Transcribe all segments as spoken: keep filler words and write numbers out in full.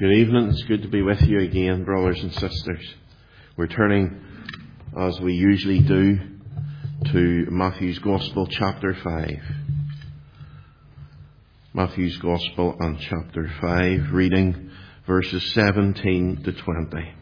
Good evening. It's good to be with you again, brothers and sisters. We're turning, as we usually do, to Matthew's Gospel, chapter five. Matthew's Gospel and chapter five, reading verses seventeen to twenty.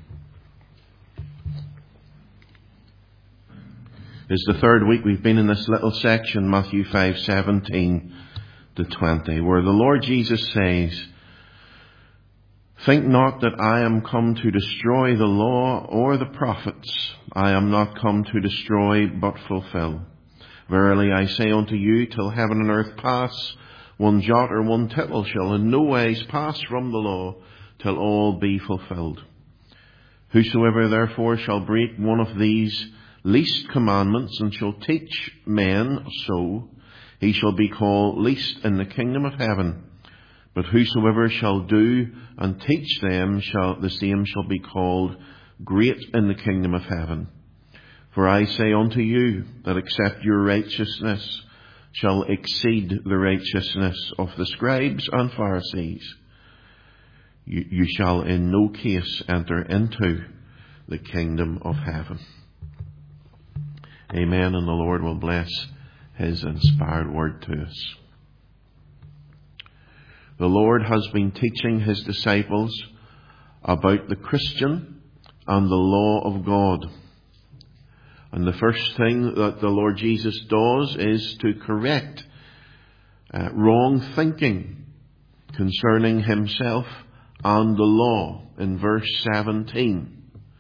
It's the third week we've been in this little section, Matthew five, seventeen to twenty, where the Lord Jesus says, "Think not that I am come to destroy the law or the prophets. I am not come to destroy, but fulfill. Verily I say unto you, till heaven and earth pass, one jot or one tittle shall in no wise pass from the law, till all be fulfilled. Whosoever therefore shall break one of these least commandments, and shall teach men so, he shall be called least in the kingdom of heaven. But whosoever shall do and teach them, shall the same shall be called great in the kingdom of heaven. For I say unto you, that except your righteousness shall exceed the righteousness of the scribes and Pharisees, you, you shall in no case enter into the kingdom of heaven." Amen, and the Lord will bless His inspired word to us. The Lord has been teaching His disciples about the Christian and the law of God. And the first thing that the Lord Jesus does is to correct uh, wrong thinking concerning Himself and the law in verse seventeen.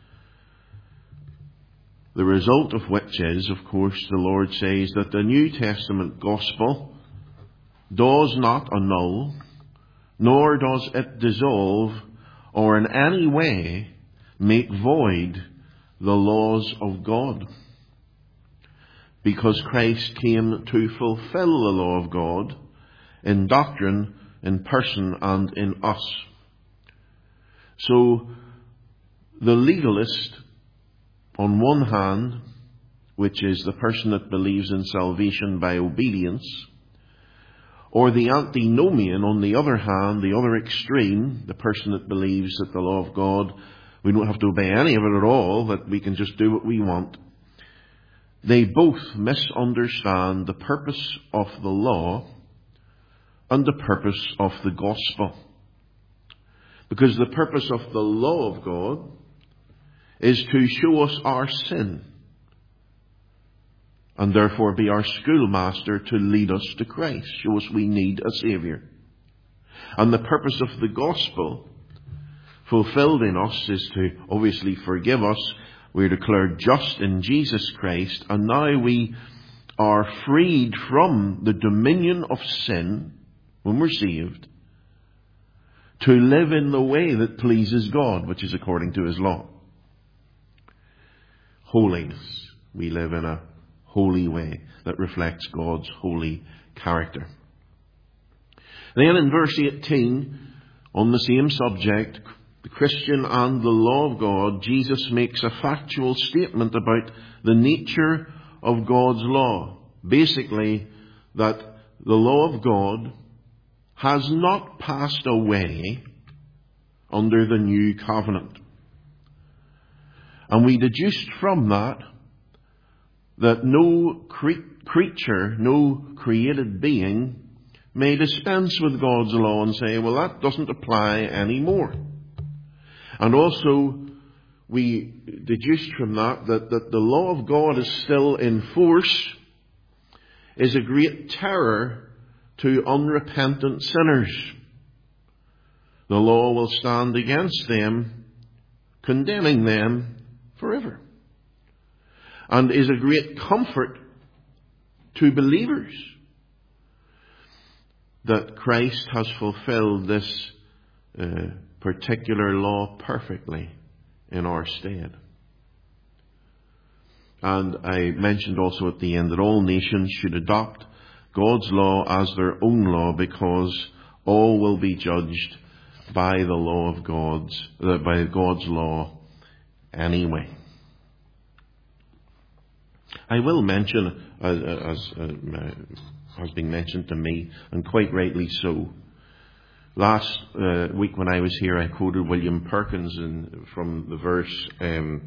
The result of which is, of course, the Lord says that the New Testament gospel does not annul, nor does it dissolve or in any way make void the laws of God. Because Christ came to fulfill the law of God in doctrine, in person, and in us. So the legalist, on one hand, which is the person that believes in salvation by obedience, or the antinomian, on the other hand, the other extreme, the person that believes that the law of God, we don't have to obey any of it at all, that we can just do what we want. They both misunderstand the purpose of the law and the purpose of the gospel. Because the purpose of the law of God is to show us our sin, and therefore be our schoolmaster to lead us to Christ, show us we need a Saviour. And the purpose of the gospel fulfilled in us is to obviously forgive us. We're declared just in Jesus Christ, and now we are freed from the dominion of sin when we're saved, to live in the way that pleases God, which is according to His law. Holiness. We live in a holy way that reflects God's holy character. Then in verse eighteen, on the same subject, the Christian and the law of God, Jesus makes a factual statement about the nature of God's law. Basically, that the law of God has not passed away under the new covenant. And we deduced from that that no cre- creature, no created being may dispense with God's law and say, well, that doesn't apply anymore. And also, we deduced from that, that that the law of God is still in force, is a great terror to unrepentant sinners. The law will stand against them, condemning them forever, and is a great comfort to believers that Christ has fulfilled this uh, particular law perfectly in our stead. And I mentioned also at the end that all nations should adopt God's law as their own law, because all will be judged by the law of God's, uh, by God's law anyway. I will mention, uh, as uh, has been mentioned to me, and quite rightly so, Last uh, week when I was here, I quoted William Perkins in, from the verse, um,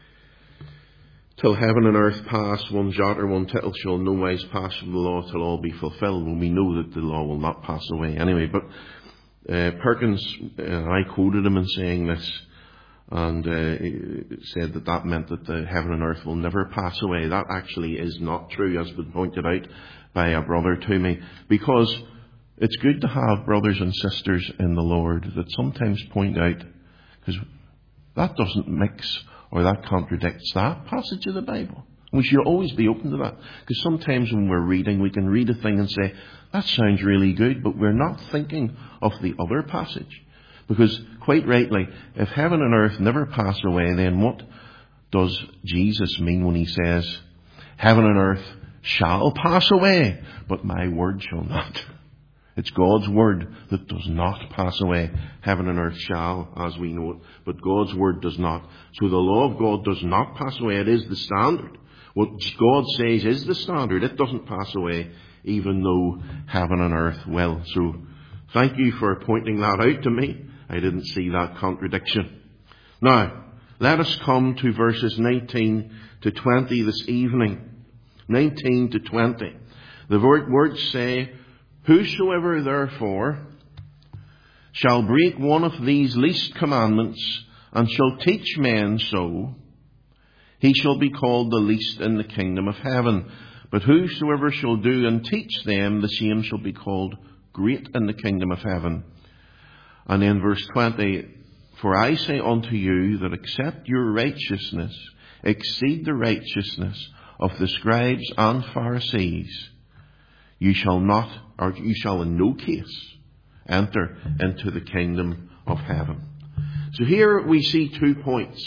till heaven and earth pass, one jot or one tittle shall no wise pass from the law till all be fulfilled. Well, we know that the law will not pass away anyway, but uh, Perkins, uh, I quoted him in saying this, and uh, said that that meant that the heaven and earth will never pass away. That actually is not true, as been pointed out by a brother to me, because it's good to have brothers and sisters in the Lord that sometimes point out, because that doesn't mix or that contradicts that passage of the Bible. We should always be open to that, because sometimes when we're reading, we can read a thing and say, that sounds really good, but we're not thinking of the other passage. Because quite rightly, if heaven and earth never pass away, then what does Jesus mean when he says, heaven and earth shall pass away, but my word shall not? It's God's word that does not pass away. Heaven and earth shall, as we know it, but God's word does not. So the law of God does not pass away. It is the standard. What God says is the standard. It doesn't pass away, even though heaven and earth will. So thank you for pointing that out to me. I didn't see that contradiction. Now, let us come to verses nineteen to twenty this evening. nineteen to twenty. The words say, whosoever therefore shall break one of these least commandments and shall teach men so, he shall be called the least in the kingdom of heaven. But whosoever shall do and teach them, the same shall be called great in the kingdom of heaven. And in verse twenty, for I say unto you that except your righteousness exceed the righteousness of the scribes and Pharisees, you shall not, or you shall in no case enter into the kingdom of heaven. So here we see two points.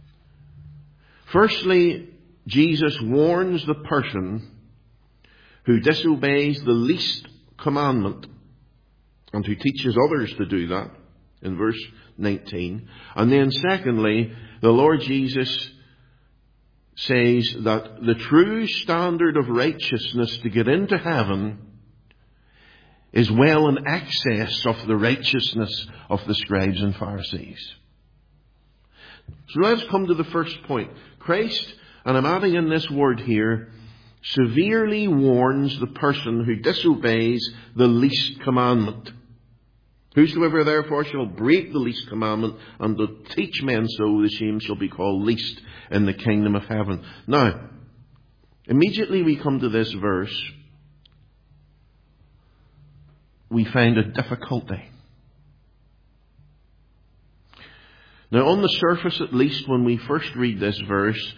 Firstly, Jesus warns the person who disobeys the least commandment and who teaches others to do that in verse nineteen. And then secondly, the Lord Jesus says that the true standard of righteousness to get into heaven is well in excess of the righteousness of the scribes and Pharisees. So let's come to the first point. Christ, and I'm adding in this word here, severely warns the person who disobeys the least commandment. Whosoever therefore shall break the least commandment and to teach men so, the same shall be called least in the kingdom of heaven. Now, immediately we come to this verse, we find a difficulty. Now, on the surface at least, when we first read this verse,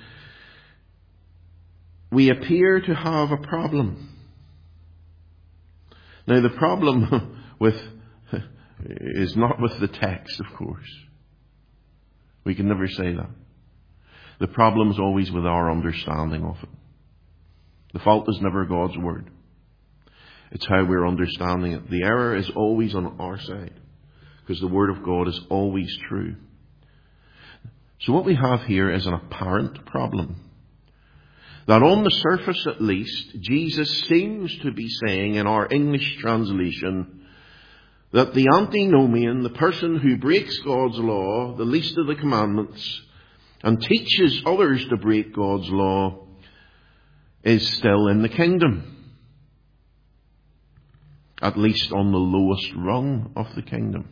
we appear to have a problem. Now, the problem with is not with the text, of course. We can never say that. The problem is always with our understanding of it. The fault is never God's word. It's how we're understanding it. The error is always on our side, because the word of God is always true. So what we have here is an apparent problem. That on the surface at least, Jesus seems to be saying in our English translation that the antinomian, the person who breaks God's law, the least of the commandments, and teaches others to break God's law, is still in the kingdom. At least on the lowest rung of the kingdom.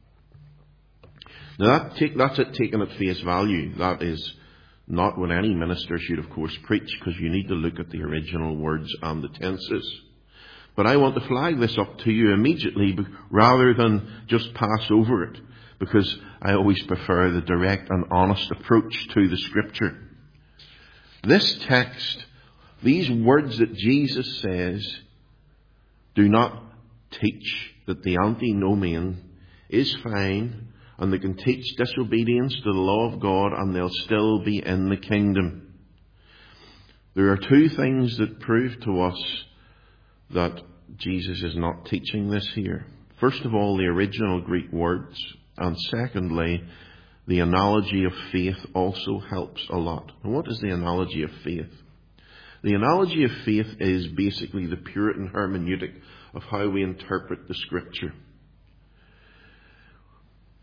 Now that take, that's it taken at face value. That is not what any minister should, of course, preach, because you need to look at the original words and the tenses. But I want to flag this up to you immediately rather than just pass over it, because I always prefer the direct and honest approach to the Scripture. This text, these words that Jesus says, do not teach that the antinomian is fine and they can teach disobedience to the law of God and they'll still be in the kingdom. There are two things that prove to us that Jesus is not teaching this here. First of all, the original Greek words, and secondly, the analogy of faith also helps a lot. And what is the analogy of faith? The analogy of faith is basically the Puritan hermeneutic of how we interpret the Scripture.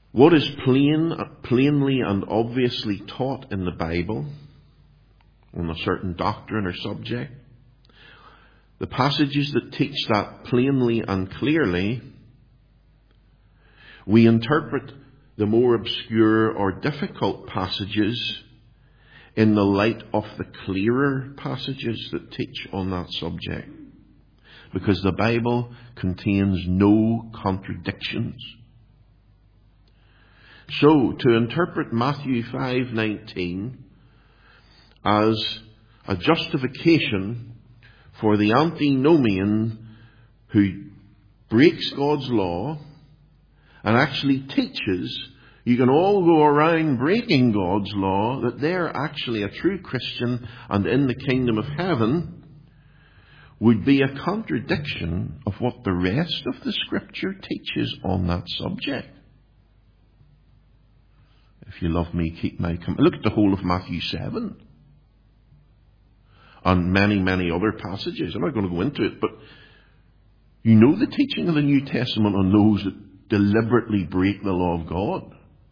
What is plain, plainly and obviously taught in the Bible on a certain doctrine or subject, the passages that teach that plainly and clearly, we interpret the more obscure or difficult passages in the light of the clearer passages that teach on that subject. Because the Bible contains no contradictions. So, to interpret Matthew five nineteen as a justification for the antinomian who breaks God's law and actually teaches you can all go around breaking God's law, that they're actually a true Christian and in the kingdom of heaven, would be a contradiction of what the rest of the Scripture teaches on that subject. If you love me, keep my commandments. Look at the whole of Matthew seven. And many, many other passages. I'm not going to go into it, but you know the teaching of the New Testament on those that deliberately break the law of God.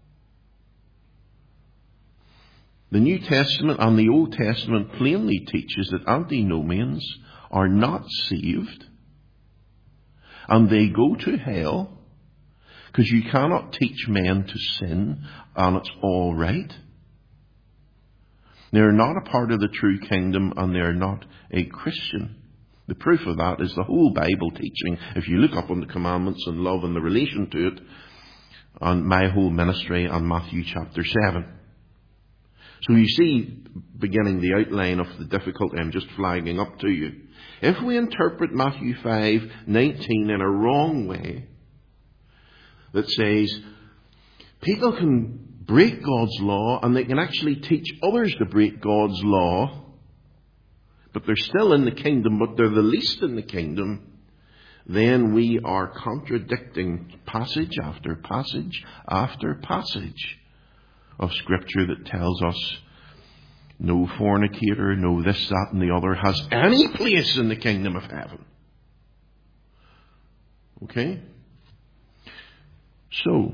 The New Testament and the Old Testament plainly teaches that antinomians are not saved and they go to hell because you cannot teach men to sin and it's all right. They're not a part of the true kingdom and they're not a Christian. The proof of that is the whole Bible teaching. If you look up on the commandments and love and the relation to it, and my whole ministry on Matthew chapter seven. So you see, beginning the outline of the difficulty I'm just flagging up to you. If we interpret Matthew five nineteen in a wrong way, that says people can break God's law and they can actually teach others to break God's law, but they're still in the kingdom, but they're the least in the kingdom, then we are contradicting passage after passage after passage of Scripture that tells us no fornicator, no this, that, and the other has any place in the kingdom of heaven. Okay? So,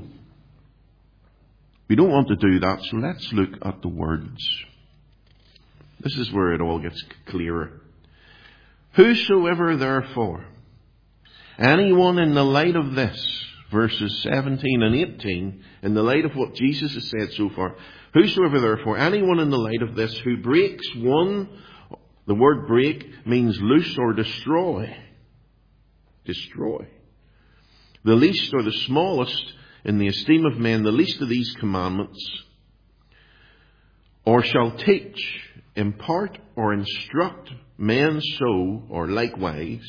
we don't want to do that, so let's look at the words. This is where it all gets clearer. Whosoever therefore, anyone in the light of this, verses seventeen and eighteen, in the light of what Jesus has said so far, whosoever therefore, anyone in the light of this who breaks one, the word break means loose or destroy. Destroy. The least or the smallest in the esteem of men, the least of these commandments, or shall teach, impart, or instruct men so, or likewise,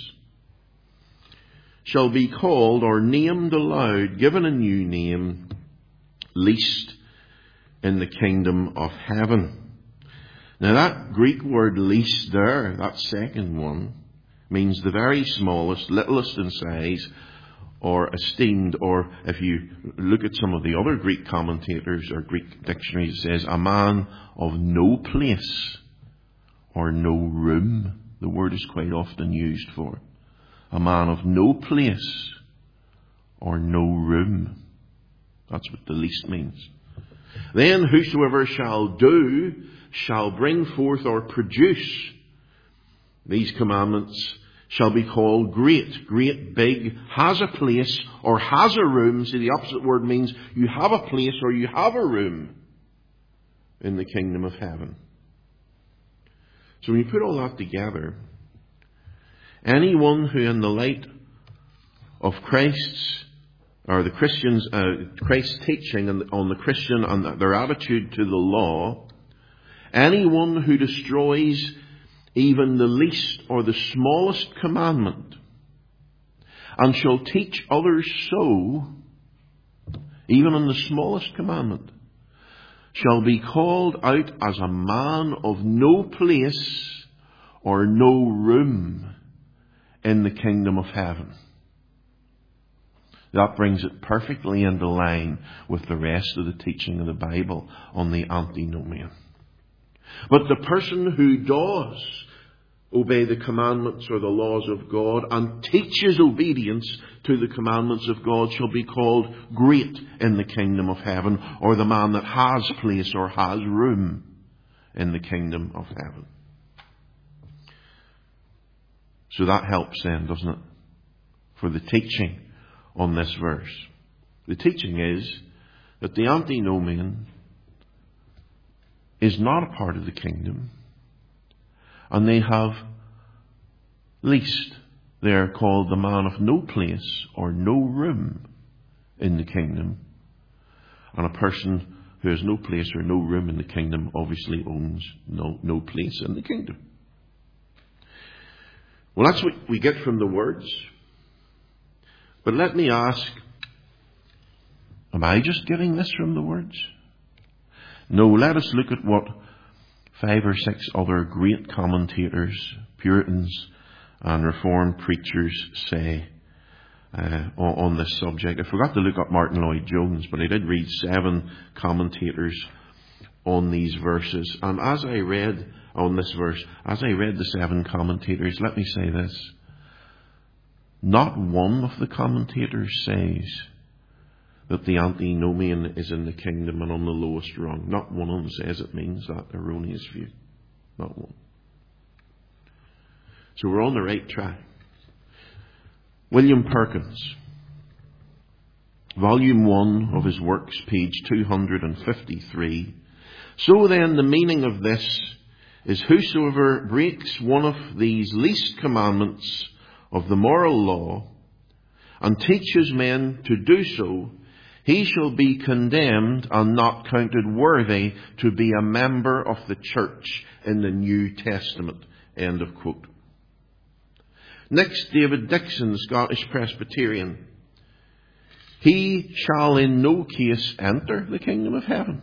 shall be called or named aloud, given a new name, least in the kingdom of heaven. Now that Greek word least there, that second one, means the very smallest, littlest in size, or esteemed, or if you look at some of the other Greek commentators or Greek dictionaries, it says a man of no place or no room. The word is quite often used for a man of no place or no room. That's what the least means. Then whosoever shall do shall bring forth or produce these commandments shall be called great, great, big, has a place or has a room. See, the opposite word means you have a place or you have a room in the kingdom of heaven. So when you put all that together, anyone who in the light of Christ's, or the Christians, uh, Christ's teaching on the Christian and their attitude to the law, anyone who destroys even the least or the smallest commandment, and shall teach others so, even in the smallest commandment, shall be called out as a man of no place or no room in the kingdom of heaven. That brings it perfectly into line with the rest of the teaching of the Bible on the antinomian. But the person who does obey the commandments or the laws of God and teaches obedience to the commandments of God shall be called great in the kingdom of heaven, or the man that has place or has room in the kingdom of heaven. So that helps then, doesn't it, for the teaching on this verse. The teaching is that the antinomian is not a part of the kingdom, and they have least. They are called the man of no place or no room in the kingdom. And a person who has no place or no room in the kingdom obviously owns no, no place in the kingdom. Well, that's what we get from the words. But let me ask, am I just getting this from the words? No, let us look at what five or six other great commentators, Puritans and Reformed preachers say uh, on, on this subject. I forgot to look up Martin Lloyd-Jones, but I did read seven commentators on these verses. And as I read on this verse, as I read the seven commentators, let me say this. Not one of the commentators says that the antinomian is in the kingdom and on the lowest rung. Not one of them says it means that erroneous view. Not one. So we're on the right track. William Perkins, volume one of his works, page two hundred fifty-three. So then the meaning of this is whosoever breaks one of these least commandments of the moral law and teaches men to do so, he shall be condemned and not counted worthy to be a member of the church in the New Testament. End of quote. Next, David Dixon, Scottish Presbyterian. He shall in no case enter the kingdom of heaven.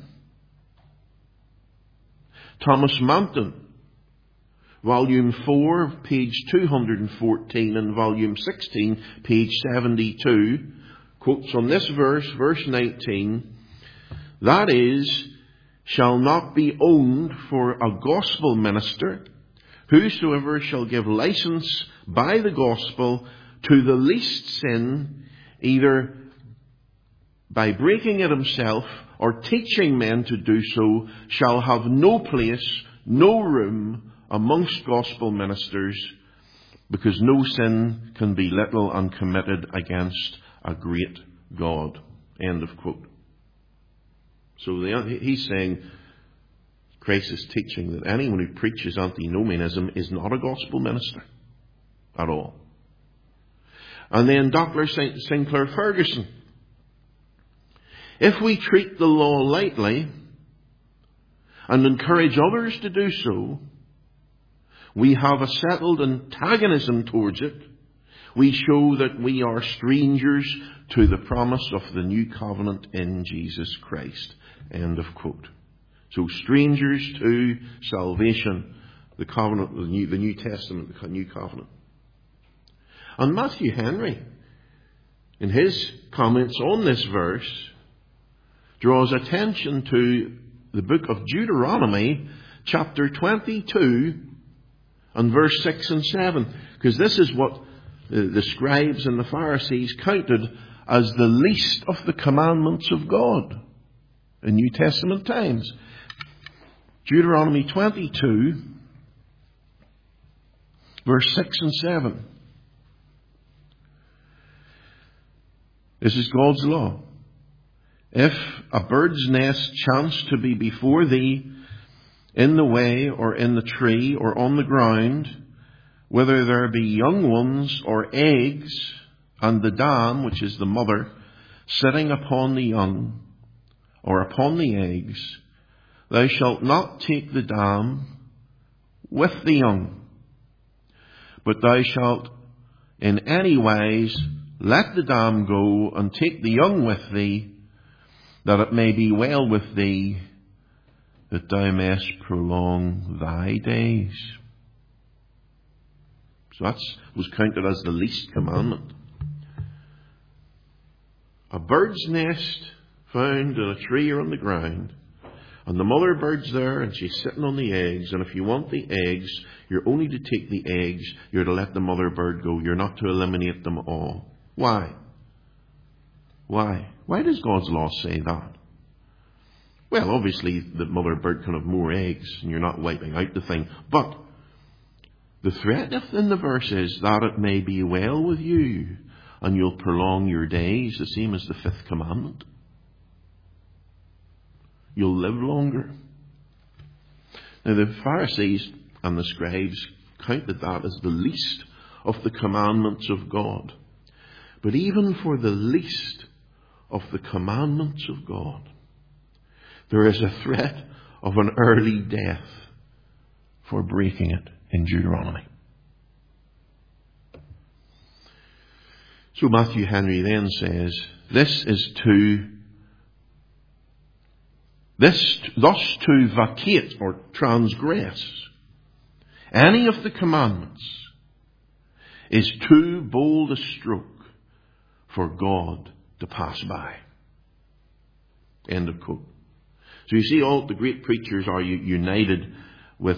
Thomas Manton, volume four, page two hundred fourteen, and volume sixteen, page seventy-two, quotes on this verse, verse nineteen, that is, shall not be owned for a gospel minister, whosoever shall give license by the gospel to the least sin, either by breaking it himself or teaching men to do so, shall have no place, no room amongst gospel ministers, because no sin can be little and committed against a great God. End of quote. So the, he's saying, Christ is teaching that anyone who preaches antinomianism is not a gospel minister at all. And then Doctor Sinclair Ferguson. If we treat the law lightly and encourage others to do so, we have a settled antagonism towards it. We show that we are strangers to the promise of the new covenant in Jesus Christ. End of quote. So strangers to salvation, the covenant, the New, the New Testament, the New Covenant. And Matthew Henry, in his comments on this verse, draws attention to the book of Deuteronomy, chapter twenty-two, and verse six and seven. Because this is what the scribes and the Pharisees counted as the least of the commandments of God in New Testament times. Deuteronomy twenty-two, verse six and seven. This is God's law. If a bird's nest chance to be before thee in the way or in the tree or on the ground, whether there be young ones or eggs, and the dam, which is the mother, sitting upon the young or upon the eggs, thou shalt not take the dam with the young, but thou shalt in any wise let the dam go and take the young with thee, that it may be well with thee, that thou mayest prolong thy days. So that was counted as the least commandment. A bird's nest found in a tree or on the ground, And the mother bird's there, and she's sitting on the eggs. And if you want the eggs, you're only to take the eggs. You're to let the mother bird go. You're not to eliminate them all. Why? Why? Why does God's law say that? Well, obviously, the mother bird can have more eggs, and you're not wiping out the thing. But the threat in the verse is that it may be well with you, and you'll prolong your days, the same as the fifth commandment. You'll live longer. Now, the Pharisees and the scribes counted that as the least of the commandments of God. But even for the least of the commandments of God, there is a threat of an early death for breaking it in Deuteronomy. So Matthew Henry then says, this is to This, thus to vacate or transgress any of the commandments is too bold a stroke for God to pass by. End of quote. So you see, all the great preachers are united with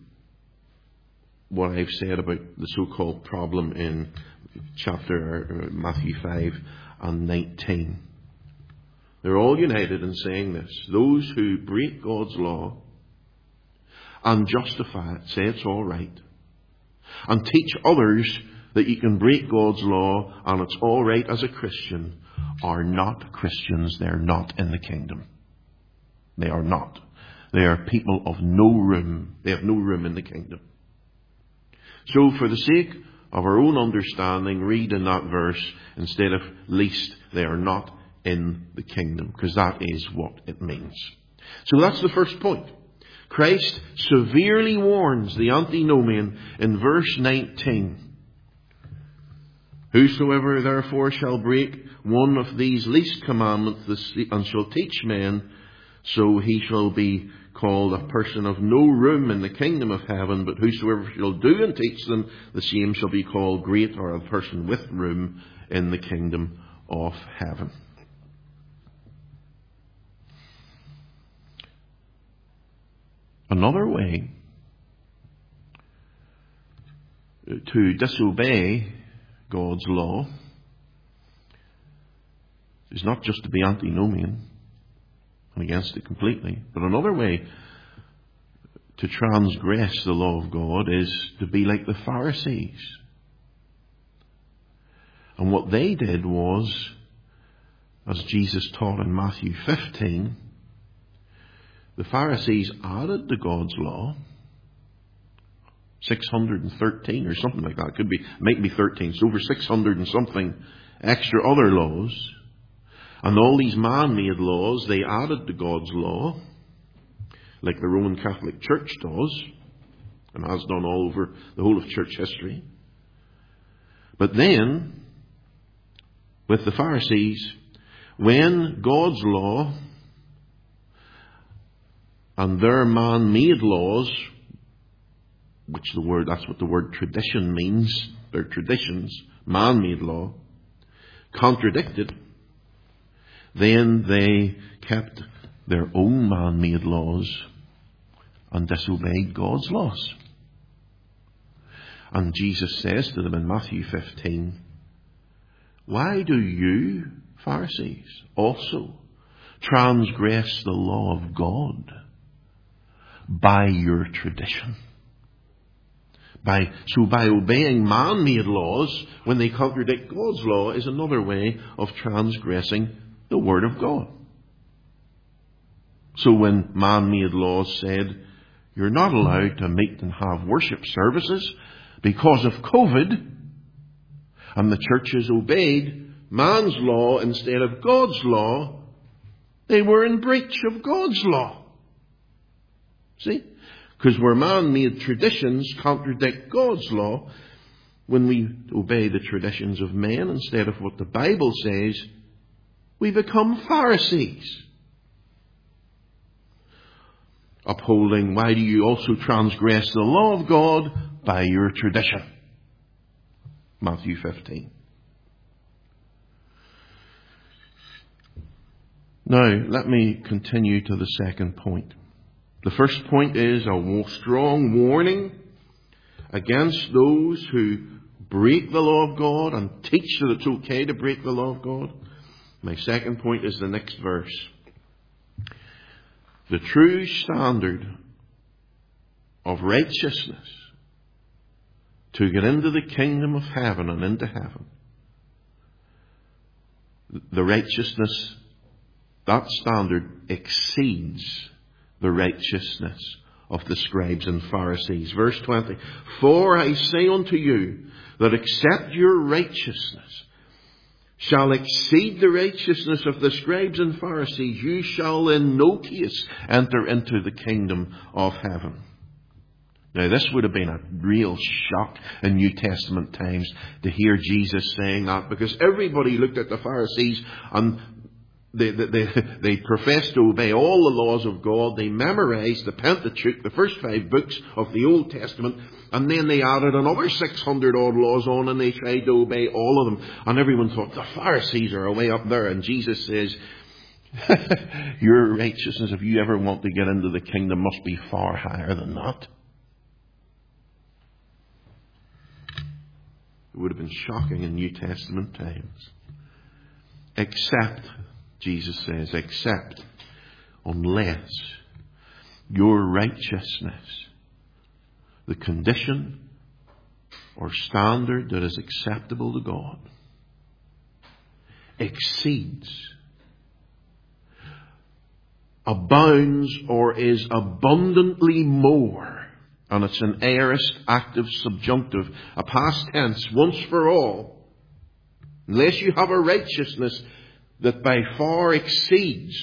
what I've said about the so-called problem in chapter Matthew five and nineteen. They're all united in saying this. Those who break God's law and justify it, say it's all right, and teach others that you can break God's law and it's all right as a Christian, are not Christians. They're not in the kingdom. They are not. They are people of no room. They have no room in the kingdom. So for the sake of our own understanding, read in that verse instead of least, they are not in the kingdom, because that is what it means. So that's the first point. Christ severely warns the antinomian in verse nineteen. Whosoever therefore shall break one of these least commandments and shall teach men, so he shall be called a person of no room in the kingdom of heaven. But whosoever shall do and teach them, the same shall be called great, or a person with room in the kingdom of heaven. Another way to disobey God's law is not just to be antinomian and against it completely, but another way to transgress the law of God is to be like the Pharisees. And what they did was, as Jesus taught in Matthew fifteen, the Pharisees added to God's law six hundred thirteen or something like that. It could be, might be thirteen. It's over six hundred and something extra other laws. And all these man-made laws, they added to God's law, like the Roman Catholic Church does, and has done all over the whole of church history. But then, with the Pharisees, when God's law and their man-made laws, which the word, that's what the word tradition means, their traditions, man-made law, contradicted, then they kept their own man-made laws and disobeyed God's laws. And Jesus says to them in Matthew fifteen, why do you, Pharisees, also transgress the law of God by your tradition? By, so by obeying man-made laws when they contradict God's law is another way of transgressing the Word of God. So when man-made laws said, you're not allowed to meet and have worship services because of COVID, and the churches obeyed man's law instead of God's law, they were in breach of God's law. See? Because where man-made traditions contradict God's law, when we obey the traditions of men instead of what the Bible says, we become Pharisees. Upholding, why do you also transgress the law of God by your tradition? Matthew fifteen. Now, let me continue to the second point. The first point is a strong warning against those who break the law of God and teach that it's okay to break the law of God. My second point is the next verse. The true standard of righteousness to get into the kingdom of heaven and into heaven, the righteousness, that standard exceeds the righteousness of the scribes and Pharisees. Verse twenty, for I say unto you that except your righteousness shall exceed the righteousness of the scribes and Pharisees, you shall in no case enter into the kingdom of heaven. Now this would have been a real shock in New Testament times to hear Jesus saying that, because everybody looked at the Pharisees and They, they, they, they professed to obey all the laws of God. They memorized the Pentateuch, the first five books of the Old Testament, and then they added another six hundred odd laws on, and they tried to obey all of them. And everyone thought, the Pharisees are way up there. And Jesus says, your righteousness, if you ever want to get into the kingdom, must be far higher than that. It would have been shocking in New Testament times. Except, Jesus says, except unless your righteousness, the condition or standard that is acceptable to God, exceeds, abounds, or is abundantly more, and it's an aorist, active, subjunctive, a past tense, once for all, unless you have a righteousness that by far exceeds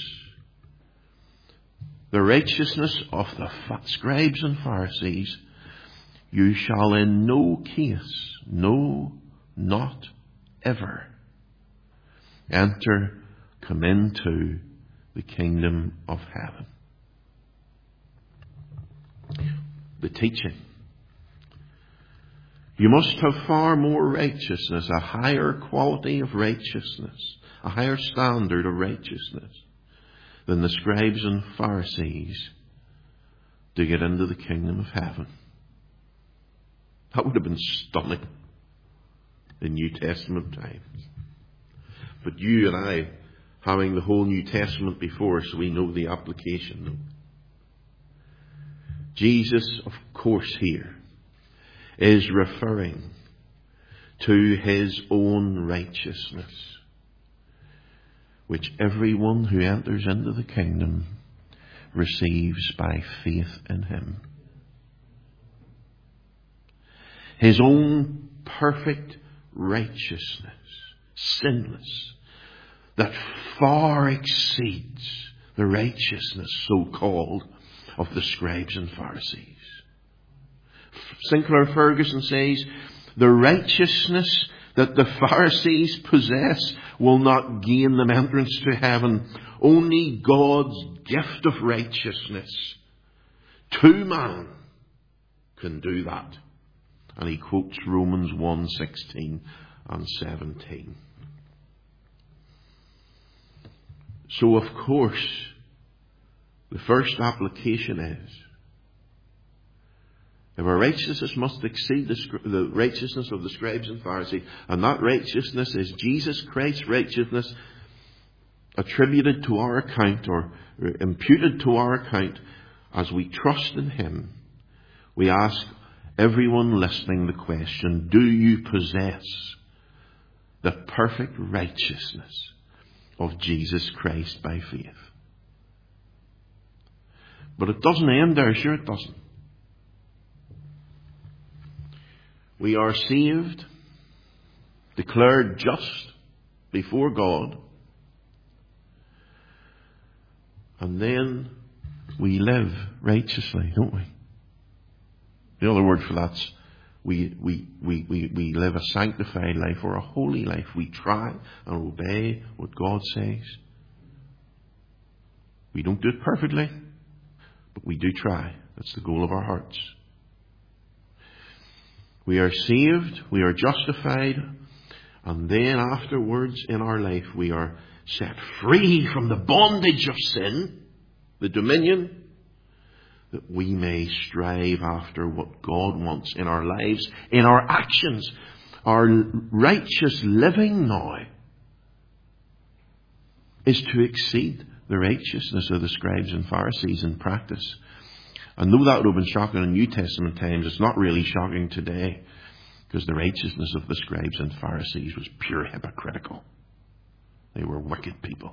the righteousness of the scribes and Pharisees, you shall in no case, no, not ever, enter, come into the kingdom of heaven. The teaching. You must have far more righteousness, a higher quality of righteousness, a higher standard of righteousness than the scribes and Pharisees to get into the kingdom of heaven. That would have been stunning in New Testament times. But you and I, having the whole New Testament before us, we know the application. Jesus, of course, here is referring to his own righteousness, which everyone who enters into the kingdom receives by faith in him. His own perfect righteousness, sinless, that far exceeds the righteousness, so-called, of the scribes and Pharisees. Sinclair Ferguson says, the righteousness that the Pharisees possess will not gain them entrance to heaven. Only God's gift of righteousness to man can do that. And he quotes Romans one sixteen and seventeen. So, of course, the first application is, if our righteousness must exceed the, the righteousness of the scribes and Pharisees, and that righteousness is Jesus Christ's righteousness attributed to our account or imputed to our account as we trust in him, we ask everyone listening the question, do you possess the perfect righteousness of Jesus Christ by faith? But it doesn't end there, sure it doesn't. We are saved, declared just before God, and then we live righteously, don't we? The other word for that's we, we, we, we, we live a sanctified life or a holy life. We try and obey what God says. We don't do it perfectly, but we do try. That's the goal of our hearts. We are saved, we are justified, and then afterwards in our life we are set free from the bondage of sin, the dominion, that we may strive after what God wants in our lives, in our actions, our righteous living now is to exceed the righteousness of the scribes and Pharisees in practice. And though that would have been shocking in New Testament times, it's not really shocking today, because the righteousness of the scribes and Pharisees was pure hypocritical. They were wicked people.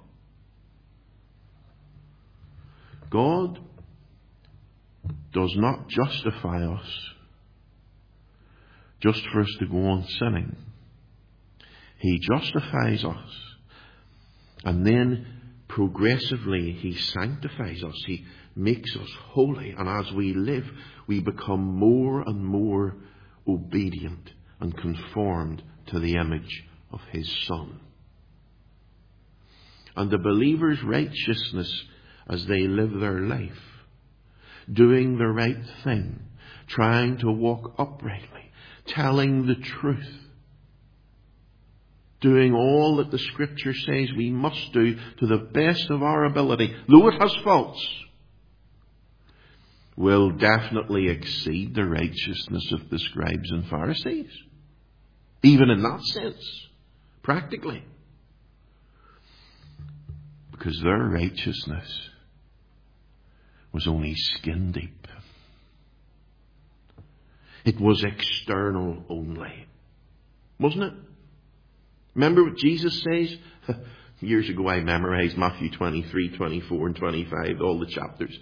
God does not justify us just for us to go on sinning. He justifies us, and then progressively He sanctifies us. He makes us holy, and as we live, we become more and more obedient and conformed to the image of His Son. And the believer's righteousness as they live their life, doing the right thing, trying to walk uprightly, telling the truth, doing all that the Scripture says we must do to the best of our ability, though it has faults, will definitely exceed the righteousness of the scribes and Pharisees. Even in that sense, practically. Because their righteousness was only skin deep. It was external only. Wasn't it? Remember what Jesus says? Years ago I memorized Matthew twenty-three, twenty-four and twenty-five, all the chapters.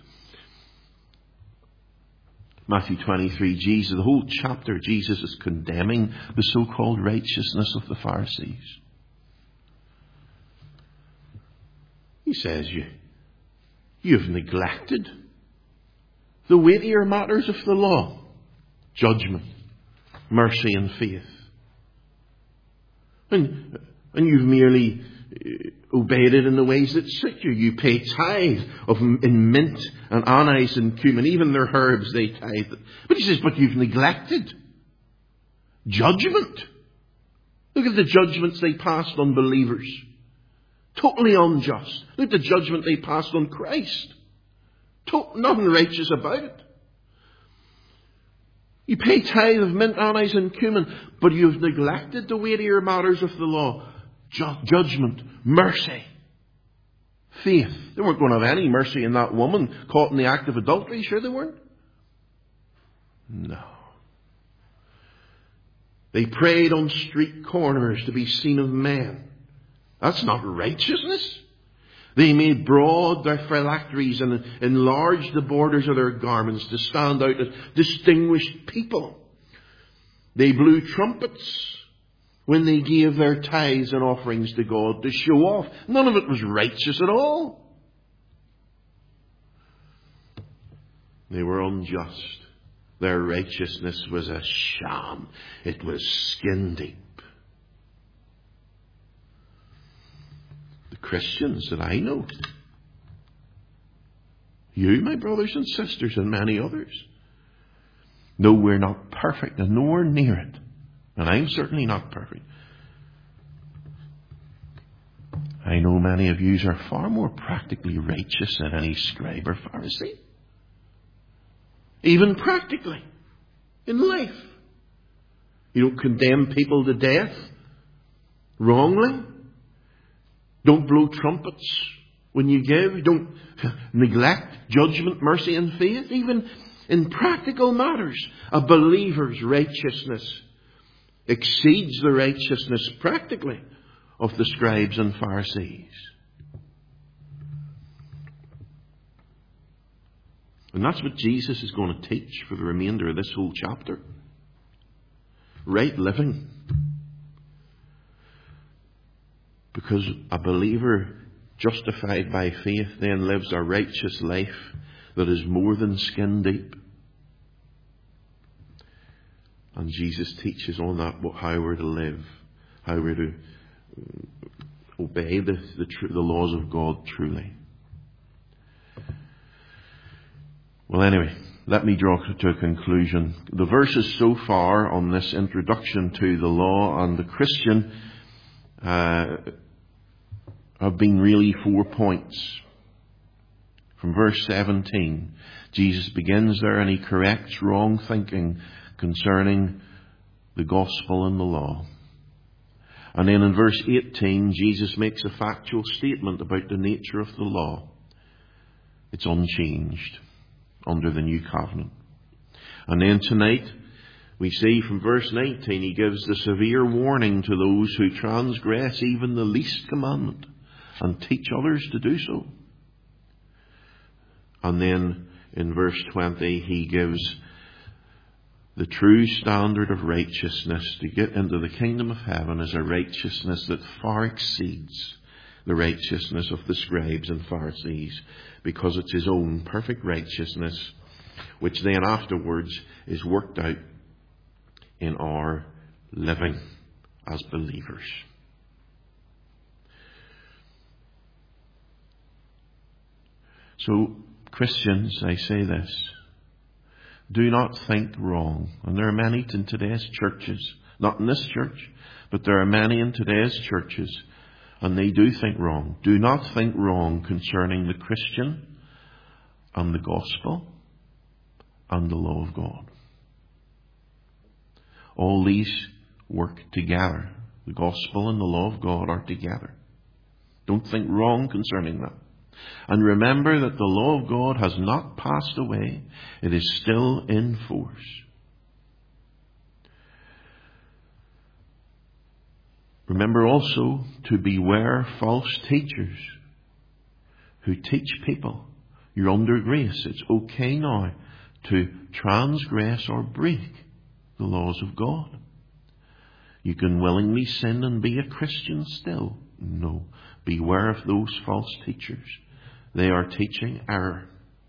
Matthew twenty-three, Jesus, the whole chapter, Jesus is condemning the so-called righteousness of the Pharisees. He says, you, you've neglected the weightier matters of the law: judgment, mercy and faith. And, and you've merely obeyed it in the ways that suit you. You pay tithe of in mint and anise and cumin, even their herbs they tithe. But he says, but you've neglected judgment. Look at the judgments they passed on believers. Totally unjust. Look at the judgment they passed on Christ. Tot- nothing righteous about it. You pay tithe of mint, anise and cumin, but you've neglected the weightier matters of the law: Ju- judgment, mercy, faith. They weren't going to have any mercy in that woman caught in the act of adultery. Sure they weren't? No. They prayed on street corners to be seen of men. That's not righteousness. They made broad their phylacteries and enlarged the borders of their garments to stand out as distinguished people. They blew trumpets when they gave their tithes and offerings to God to show off. None of it was righteous at all. They were unjust. Their righteousness was a sham. It was skin deep. Christians that I know, you, my brothers and sisters, and many others, no, we're not perfect, and nowhere near it. And I'm certainly not perfect. I know many of you are far more practically righteous than any scribe or Pharisee. Even practically, in life. You don't condemn people to death wrongly. Don't blow trumpets when you give. Don't neglect judgment, mercy and faith. Even in practical matters, a believer's righteousness exceeds the righteousness practically of the scribes and Pharisees. And that's what Jesus is going to teach for the remainder of this whole chapter. Right living. Because a believer justified by faith then lives a righteous life that is more than skin deep. And Jesus teaches on that how we're to live, how we're to obey the, the, the laws of God truly. Well, anyway, let me draw to a conclusion. The verses so far on this introduction to the law and the Christian uh, have been really four points. From verse seventeen, Jesus begins there and he corrects wrong thinking concerning the gospel and the law. And then in verse eighteen, Jesus makes a factual statement about the nature of the law. It's unchanged under the new covenant. And then tonight, we see from verse nineteen, he gives the severe warning to those who transgress even the least commandment and teach others to do so. And then in verse twenty, he gives the true standard of righteousness. To get into the kingdom of heaven is a righteousness that far exceeds the righteousness of the scribes and Pharisees, because it's his own perfect righteousness, which then afterwards is worked out in our living as believers. So, Christians, I say this: do not think wrong. And there are many in today's churches, not in this church, but there are many in today's churches, and they do think wrong. Do not think wrong concerning the Christian and the gospel and the law of God. All these work together. The gospel and the law of God are together. Don't think wrong concerning that. And remember that the law of God has not passed away. It is still in force. Remember also to beware false teachers who teach people you're under grace. It's okay now to transgress or break the laws of God. You can willingly sin and be a Christian still. No. Beware of those false teachers. They are teaching error.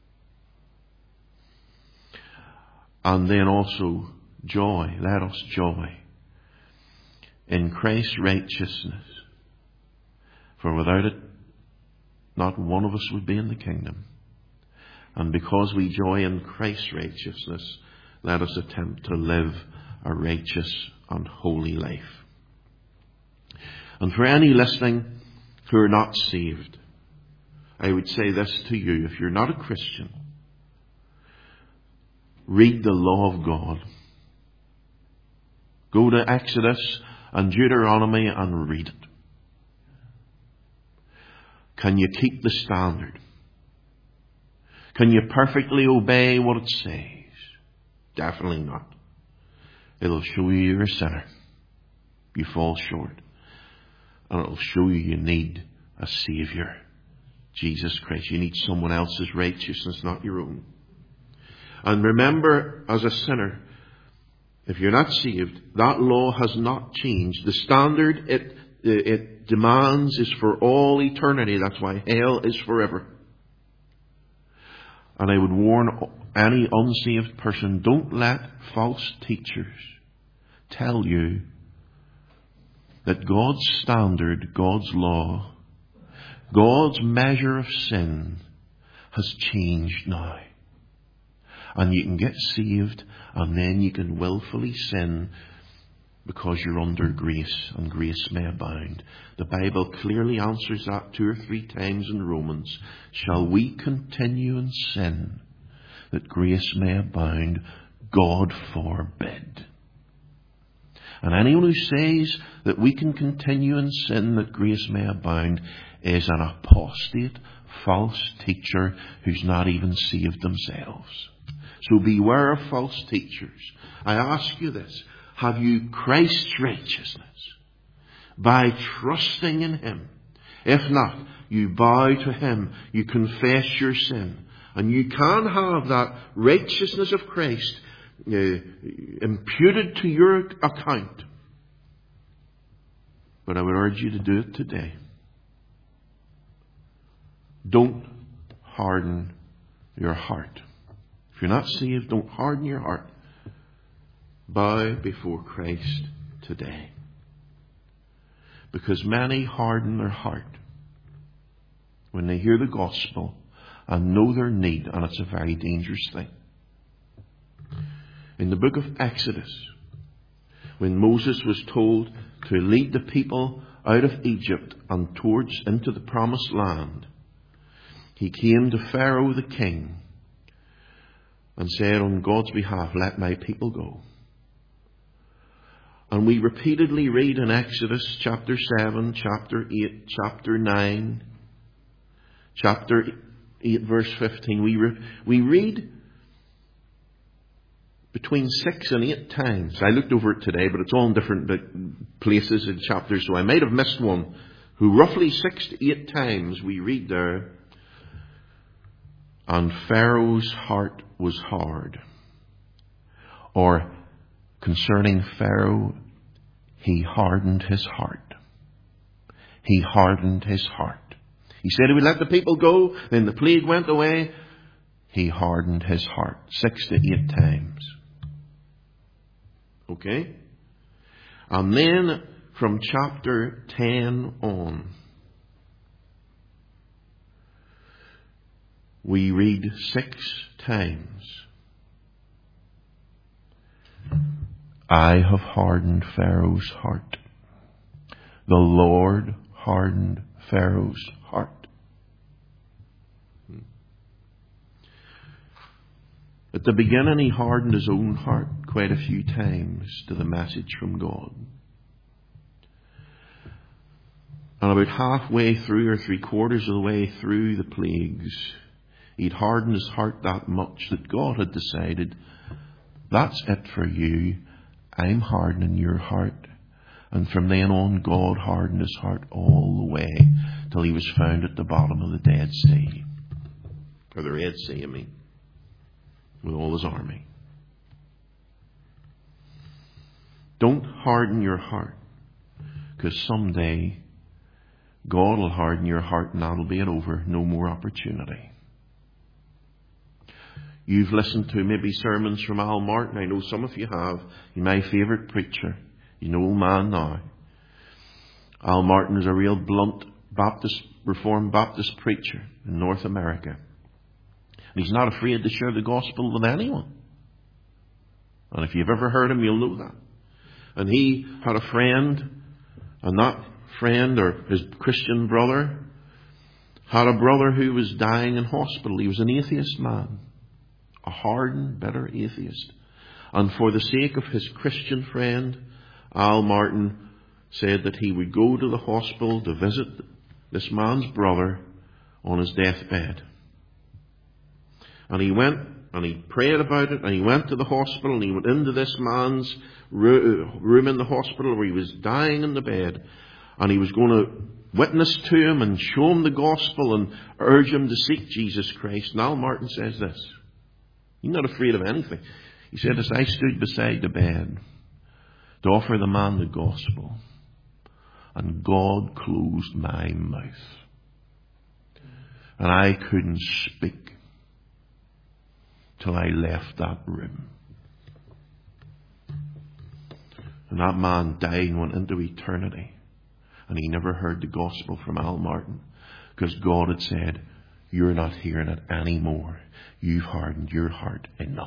And then also joy. Let us joy in Christ's righteousness. For without it, not one of us would be in the kingdom. And because we joy in Christ's righteousness, let us attempt to live a righteous and holy life. And for any listening who are not saved, I would say this to you: if you're not a Christian, read the law of God. Go to Exodus and Deuteronomy and read it. Can you keep the standard? Can you perfectly obey what it says? Definitely not. It'll show you you're a sinner. You fall short. And it'll show you you need a Saviour. Jesus Christ. You need someone else's righteousness, not your own. And remember, as a sinner, if you're not saved, that law has not changed. The standard it, it demands is for all eternity. That's why hell is forever. And I would warn any unsaved person, don't let false teachers tell you that God's standard, God's law, God's measure of sin has changed now. And you can get saved and then you can willfully sin because you're under grace and grace may abound. The Bible clearly answers that two or three times in Romans. Shall we continue in sin that grace may abound? God forbid. And anyone who says that we can continue in sin that grace may abound is an apostate, false teacher who's not even saved themselves. So beware of false teachers. I ask you this: have you Christ's righteousness by trusting in Him? If not, you bow to Him, you confess your sin, and you can have that righteousness of Christ uh, imputed to your account. But I would urge you to do it today. Don't harden your heart. If you're not saved, don't harden your heart. Bow before Christ today. Because many harden their heart when they hear the gospel and know their need, and it's a very dangerous thing. In the book of Exodus, when Moses was told to lead the people out of Egypt and towards into the promised land, He came to Pharaoh the king and said on God's behalf, let my people go. And we repeatedly read in Exodus chapter seven, chapter eight, chapter nine, chapter eight, verse fifteen. We, re- we read between six and eight times. I looked over it today, but it's all in different places and chapters, so I might have missed one. Who roughly six to eight times we read there, and Pharaoh's heart was hard. Or concerning Pharaoh, he hardened his heart. He hardened his heart. He said he would let the people go, then the plague went away. He hardened his heart six to eight times. Okay? And then from chapter ten on, we read six times, I have hardened Pharaoh's heart. The Lord hardened Pharaoh's heart. At the beginning, he hardened his own heart quite a few times to the message from God. And about halfway through, or three quarters of the way through the plagues, he'd hardened his heart that much that God had decided, that's it for you. I'm hardening your heart. And from then on, God hardened his heart all the way till he was found at the bottom of the Dead Sea. Or the Red Sea, I mean. With all his army. Don't harden your heart. Because someday, God will harden your heart and that'll be it over. No more opportunity. You've listened to maybe sermons from Al Martin. I know some of you have. He's my favourite preacher. He's an old man now. Al Martin is a real blunt Baptist, Reformed Baptist preacher in North America. And he's not afraid to share the gospel with anyone. And if you've ever heard him, you'll know that. And he had a friend, and that friend, or his Christian brother, had a brother who was dying in hospital. He was an atheist man. A hardened, bitter atheist. And for the sake of his Christian friend, Al Martin said that he would go to the hospital to visit this man's brother on his deathbed. And he went and he prayed about it, and he went to the hospital, and he went into this man's room in the hospital where he was dying in the bed, and he was going to witness to him and show him the gospel and urge him to seek Jesus Christ. And Al Martin says this. He's not afraid of anything. He said, as I stood beside the bed to offer the man the gospel, and God closed my mouth, and I couldn't speak till I left that room. And that man died and went into eternity, and he never heard the gospel from Al Martin, because God had said, you're not hearing it anymore. You've hardened your heart enough.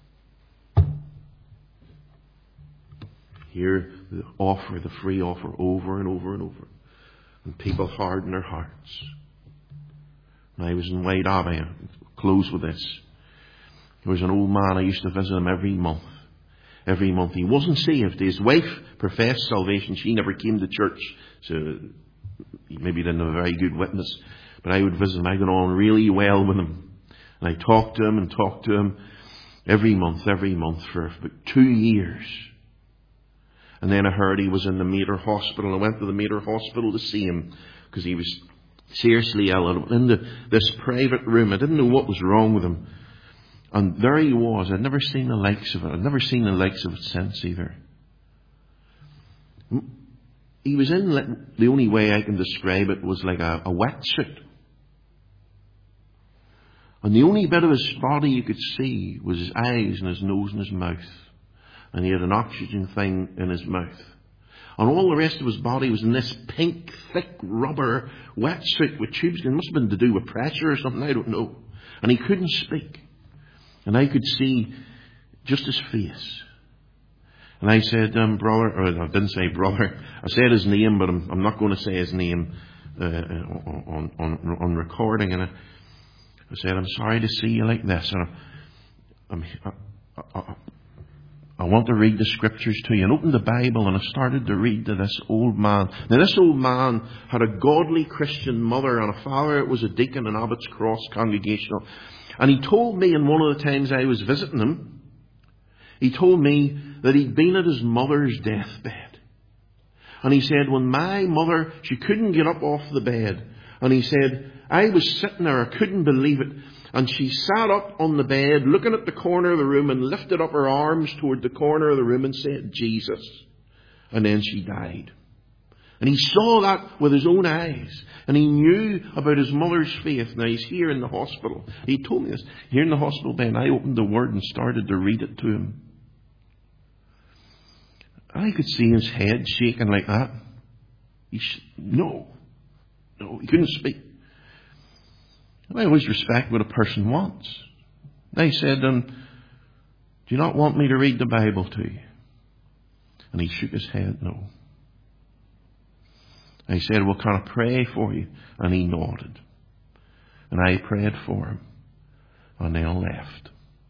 Hear the offer, the free offer, over and over and over. And people harden their hearts. And I was in White Abbey. I'll close with this. There was an old man. I used to visit him every month. Every month. He wasn't saved. His wife professed salvation. She never came to church. So he maybe didn't have a very good witness. But I would visit him. I got on really well with him. And I talked to him and talked to him every month, every month for about two years. And then I heard he was in the Mater Hospital. I went to the Mater Hospital to see him because he was seriously ill. And I went into this private room. I didn't know what was wrong with him. And there he was. I'd never seen the likes of it. I'd never seen the likes of it since either. He was in, the only way I can describe it was like a, a wetsuit. And the only bit of his body you could see was his eyes and his nose and his mouth. And he had an oxygen thing in his mouth. And all the rest of his body was in this pink, thick rubber wetsuit with tubes. It must have been to do with pressure or something, I don't know. And he couldn't speak. And I could see just his face. And I said, um, brother, or I didn't say brother. I said his name, but I'm, I'm not going to say his name uh, on, on, on recording. And I, I said, I'm sorry to see you like this. And I'm, I'm, I, I, I want to read the scriptures to you. And opened the Bible and I started to read to this old man. Now this old man had a godly Christian mother and a father that was a deacon in Abbott's Cross Congregational. And he told me in one of the times I was visiting him, he told me that he'd been at his mother's deathbed. And he said, when my mother, she couldn't get up off the bed. And he said, I was sitting there, I couldn't believe it. And she sat up on the bed, looking at the corner of the room and lifted up her arms toward the corner of the room and said, Jesus. And then she died. And he saw that with his own eyes. And he knew about his mother's faith. Now he's here in the hospital. He told me this. Here in the hospital bed, and I opened the Word and started to read it to him. And I could see his head shaking like that. He sh- no. No, he couldn't speak. And I always respect what a person wants. And I said, um, do you not want me to read the Bible to you? And he shook his head, no. I said, well, can I pray for you? And he nodded. And I prayed for him. And then left.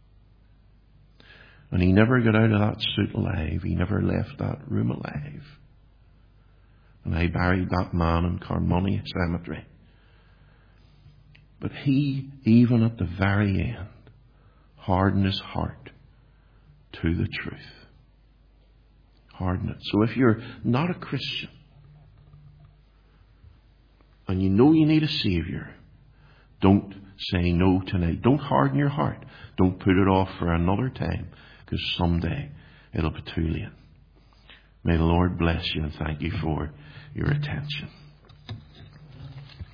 And he never got out of that suit alive. He never left that room alive. And I buried that man in Carmoney Cemetery. But he, even at the very end, hardened his heart to the truth. Harden it. So if you're not a Christian, and you know you need a Saviour, don't say no tonight. Don't harden your heart. Don't put it off for another time, because someday it'll be too late. May the Lord bless you and thank you for your attention.